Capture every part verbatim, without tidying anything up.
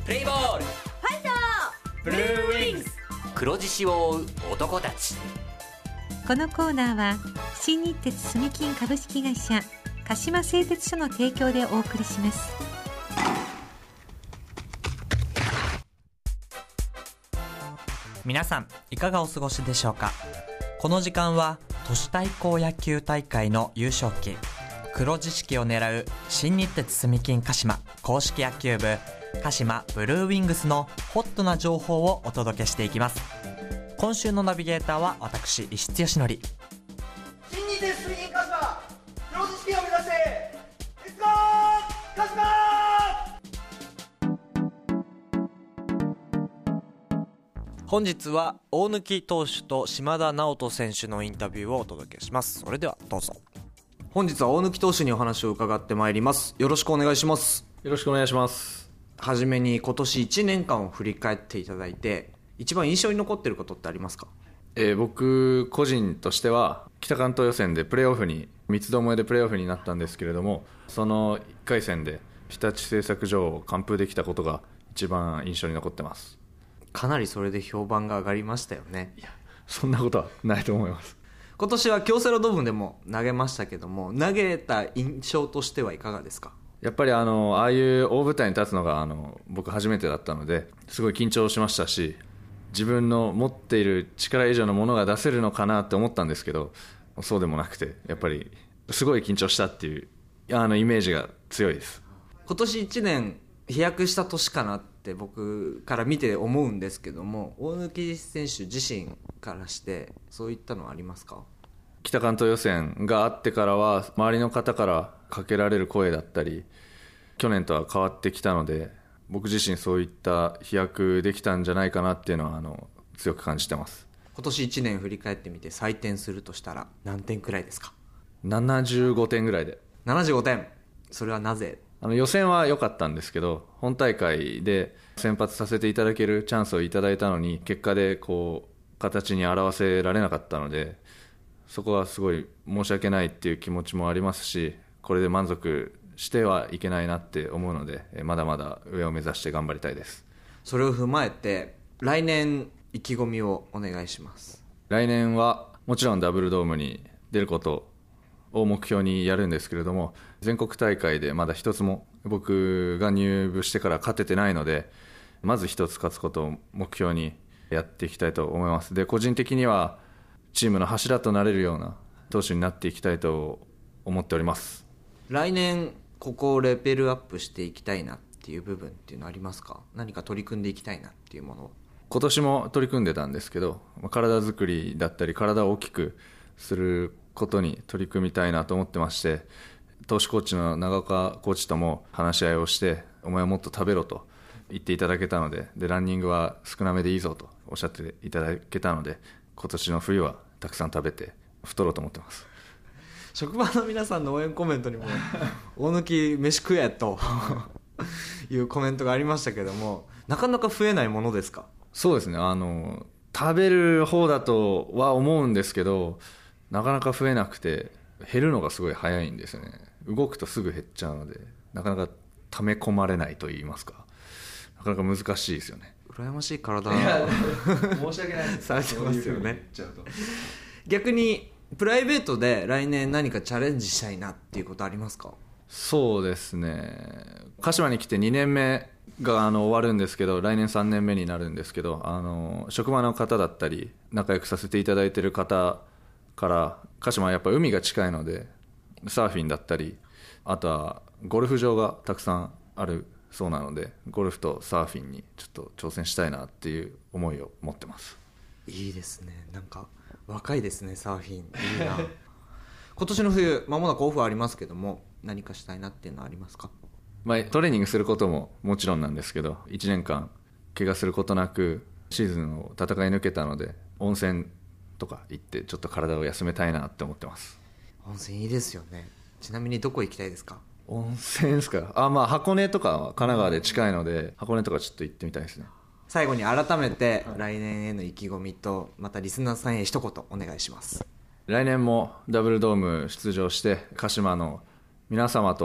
プレイボール、 ファイト、 ブルーウィングス、黒獅子を追う男たち。 このコーナーは新日鉄住金株式会社鹿島製鉄所の提供でお送りします。 皆さんいかがお過ごしでしょうか。この時間は都市対抗野球大会の優勝旗黒獅子を狙う新日鉄住金鹿島公式野球部鹿島ブルーウィングスのホットな情報をお届けしていきます。今週のナビゲーターは私石津義則。 新日鉄住金鹿島黒獅子を目指せ、レッツゴー鹿島。 本日は大貫投手と島田直人選手のインタビューをお届けします。それではどうぞ。 本日は大貫投手にお話を伺ってまいります。よろしくお願いします。 よろしくお願いします。 はじめに今年いちねんかんを振り返っていただいて、一番印象に残っていることってありますか？ えー、僕個人としては北関東予選でプレーオフに三つどもえでプレーオフになったんですけれども、そのいっかい戦で日立製作所を完封できたことが一番印象に残ってます。 かなりそれで評判が上がりましたよね。 いや、そんなことはないと思います。 今年は京セラドームでも投げましたけども、投げた印象としてはいかがですか？ やっぱりあのああいう大舞台に立つのがあの僕初めてだったので、すごい緊張しましたし、自分の持っている力以上のものが出せるのかなって思ったんですけど、そうでもなくて、やっぱりすごい緊張したっていうあのイメージが強いです。 今年いちねん飛躍した年かなって僕から見て思うんですけども、大貫選手自身からしてそういったのはありますか？ 北関東予選があってからは周りの方からかけられる声だったり去年とは変わってきたので、僕自身そういった飛躍できたんじゃないかなっていうのはあの強く感じてます。 今年いちねん振り返ってみて採点するとしたら何点くらいですか？ ななじゅうごてんぐらいで。 ななじゅうごてん。それはなぜ？ あの予選は良かったんですけど、本大会で先発させていただけるチャンスをいただいたのに結果でこう形に表せられなかったので、そこはすごい申し訳ないっていう気持ちもありますし、これで満足してはいけないなって思うので、まだまだ上を目指して頑張りたいです。 それを踏まえて来年意気込みをお願いします。 来年はもちろんダブルドームに出ることを目標にやるんですけれども、全国大会でまだ一つも僕が入部してから勝ててないので、まず一つ勝つことを目標にやっていきたいと思います。で、個人的にはチームの柱となれるような投手になっていきたいと思っております。 来年ここをレベルアップしていきたいなっていう部分っていうのありますか？何か取り組んでいきたいなっていうものを。 今年も取り組んでたんですけど、体作りだったり体を大きくすることに取り組みたいなと思ってまして、投手コーチの長岡コーチとも話し合いをして、お前はもっと食べろと言っていただけたので、でランニングは少なめでいいぞとおっしゃっていただけたので、今年の冬はたくさん食べて太ろうと思ってます。 職場の皆さんの応援コメントにも大貫飯食えというコメントがありましたけども、なかなか増えないものですか？ そうですね、あの食べる方だとは思うんですけど、なかなか増えなくて減るのがすごい早いんですよね。動くとすぐ減っちゃうので、なかなか溜め込まれないと言いますか、なかなか難しいですよね。 羨ましい体申し訳ないされてますよね。逆にプライベートで来年何かチャレンジしたいなっていうことありますか？ そうですね、鹿島に来てにねんめがあの終わるんですけど、来年さんねんめになるんですけど、あの職場の方だったり仲良くさせていただいている方から、鹿島はやっぱ海が近いのでサーフィンだったり、あとはゴルフ場がたくさんあるそうなので、ゴルフとサーフィンにちょっと挑戦したいなっていう思いを持ってます。 いいですね、なんか若いですね、サーフィンいいな今年の冬間もなくオフはありますけども、何かしたいなっていうのはありますか？ まあ、トレーニングすることももちろんなんですけど、いちねんかん怪我することなくシーズンを戦い抜けたので、温泉とか行ってちょっと体を休めたいなって思ってます。 温泉いいですよね。ちなみにどこ行きたいですか？ 温泉ですか？あ、まあ箱根とかは神奈川で近いので、箱根とかちょっと行ってみたいですね。 最後に改めて来年への意気込みと、またリスナーさんへ一言お願いします。 来年もダブルドーム出場して鹿島の皆様と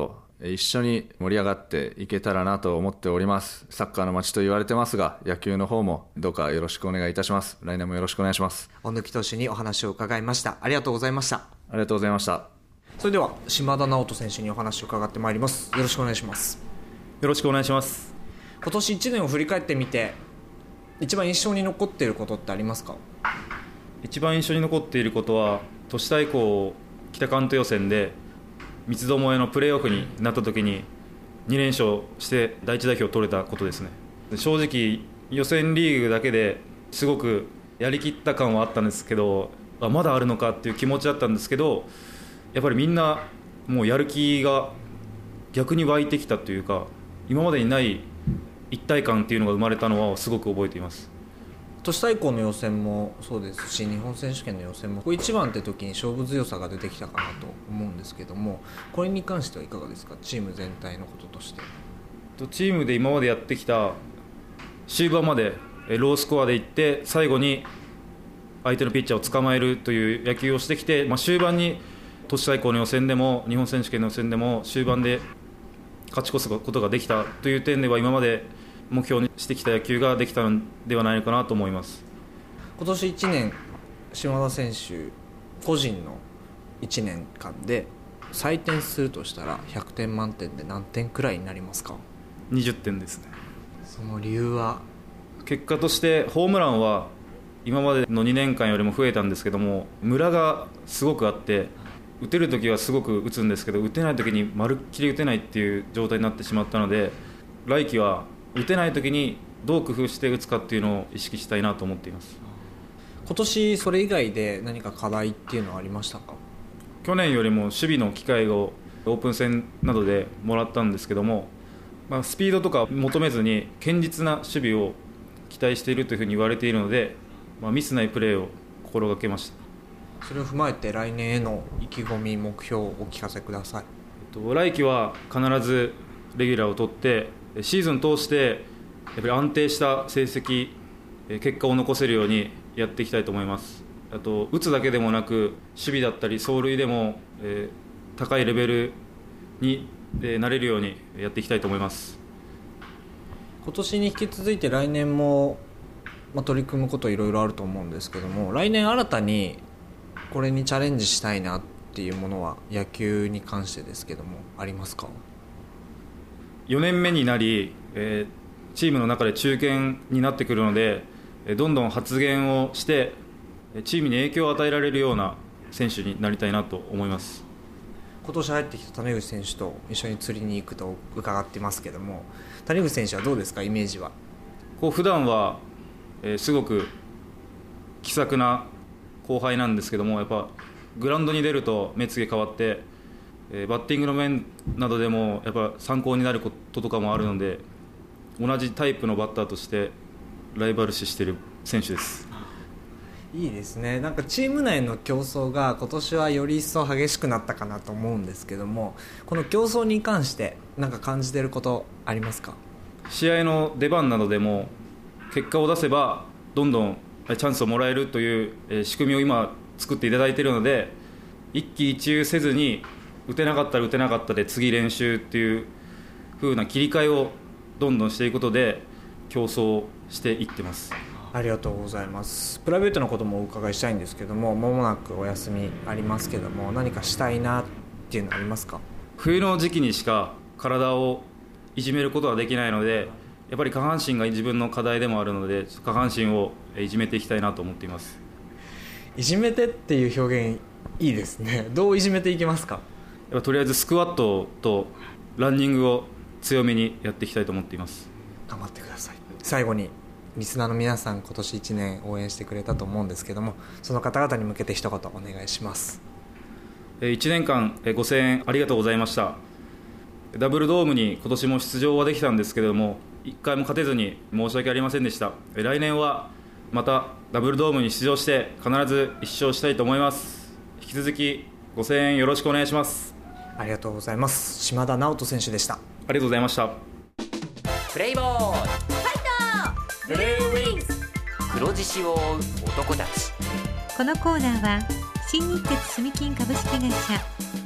一緒に盛り上がっていけたらなと思っております。サッカーの街と言われてますが、野球の方もどうかよろしくお願いいたします。来年もよろしくお願いします。 大貫投手にお話を伺いました。ありがとうございました。 ありがとうございました。 それでは島田直人選手にお話を伺ってまいります。よろしくお願いします。 よろしくお願いします。 今年いちねんを振り返ってみて一番印象に残っていることってありますか？ 一番印象に残っていることは、都市対抗北関東予選で三つどもえのプレーオフになった時にに連勝して第一代表を取れたことですね。正直予選リーグだけですごくやりきった感はあったんですけど、あまだあるのかっていう気持ちだったんですけど、やっぱりみんなもうやる気が逆に湧いてきたというか、今までにない一体感っていうのが生まれたのはすごく覚えています。 都市対抗の予選もそうですし、日本選手権の予選もいちばんって時に勝負強さが出てきたかなと思うんですけども、これに関してはいかがですか？チーム全体のこととして。 チームで今までやってきた終盤までロースコアでいって最後に相手のピッチャーを捕まえるという野球をしてきて、まあ、終盤に都市対抗の予選でも日本選手権の予選でも終盤で勝ち越すことができたという点では、今まで目標にしてきた野球ができたのではないかなと思います。 今年いちねん島田選手個人のいちねんかんで採点するとしたらひゃくてん満点で何点くらいになりますか？ にじゅってんですね。 その理由は？ 結果としてホームランは今までのにねんかんよりも増えたんですけども、ムラがすごくあって、打てるときはすごく打つんですけど、打てないときにまるっきり打てないっていう状態になってしまったので、来季は打てないときにどう工夫して打つかっていうのを意識したいなと思っています。 今年それ以外で何か課題っていうのはありましたか？ 去年よりも守備の機会をオープン戦などでもらったんですけども、まあ、スピードとか求めずに堅実な守備を期待しているというふうに言われているので、まあ、ミスないプレーを心がけました。 それを踏まえて来年への意気込み、目標をお聞かせください。 えっと、来季は必ずレギュラーを取ってシーズン通してやっぱり安定した成績、結果を残せるようにやっていきたいと思います。あと打つだけでもなく守備だったり走塁でも、えー、高いレベルに、えー、なれるようにやっていきたいと思います。 今年に引き続いて来年も、まあ、取り組むこといろいろあると思うんですけども、来年新たにこれにチャレンジしたいなっていうものは野球に関してですけどもありますか？ よねんめになり、えー、チームの中で中堅になってくるので、どんどん発言をしてチームに影響を与えられるような選手になりたいなと思います。 今年入ってきた谷口選手と一緒に釣りに行くと伺ってますけども、谷口選手はどうですか？イメージは。 こう普段は、えー、すごく気さくな後輩なんですけども、やっぱグラウンドに出ると目つき変わって、えー、バッティングの面などでもやっぱ参考になることとかもあるので、同じタイプのバッターとしてライバル視している選手です。 いいですね。なんかチーム内の競争が今年はより一層激しくなったかなと思うんですけども、この競争に関して何か感じていることありますか？ 試合の出番などでも結果を出せばどんどんチャンスをもらえるという仕組みを今作っていただいているので、一喜一憂せずに打てなかったら打てなかったで次練習っていう風な切り替えをどんどんしていくことで競争していってます。 ありがとうございます。プライベートのこともお伺いしたいんですけども、間もなくお休みありますけども、何かしたいなっていうのありますか？ 冬の時期にしか体をいじめることはできないので、やっぱり下半身が自分の課題でもあるので、下半身をいじめていきたいなと思っています。 いじめてっていう表現いいですね。どういじめていきますか？ やっぱとりあえずスクワットとランニングを強めにやっていきたいと思っています。 頑張ってください。最後にリスナーの皆さん、今年いちねん応援してくれたと思うんですけども、その方々に向けて一言お願いします。 いちねんかんご声援ありがとうございました。ダブルドームに今年も出場はできたんですけれども、いっかいも勝てずに申し訳ありませんでした。来年はまたダブルドームに出場して必ずいっ勝したいと思います。引き続きご声援よろしくお願いします。 ありがとうございます。島田直人選手でした。 ありがとうございました。 プレイボールファイトブルーウィングス黒獅子を追う男たち。 このコーナーは新日鉄住金株式会社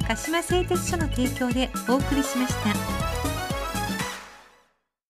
鹿島製鉄所の提供でお送りしました。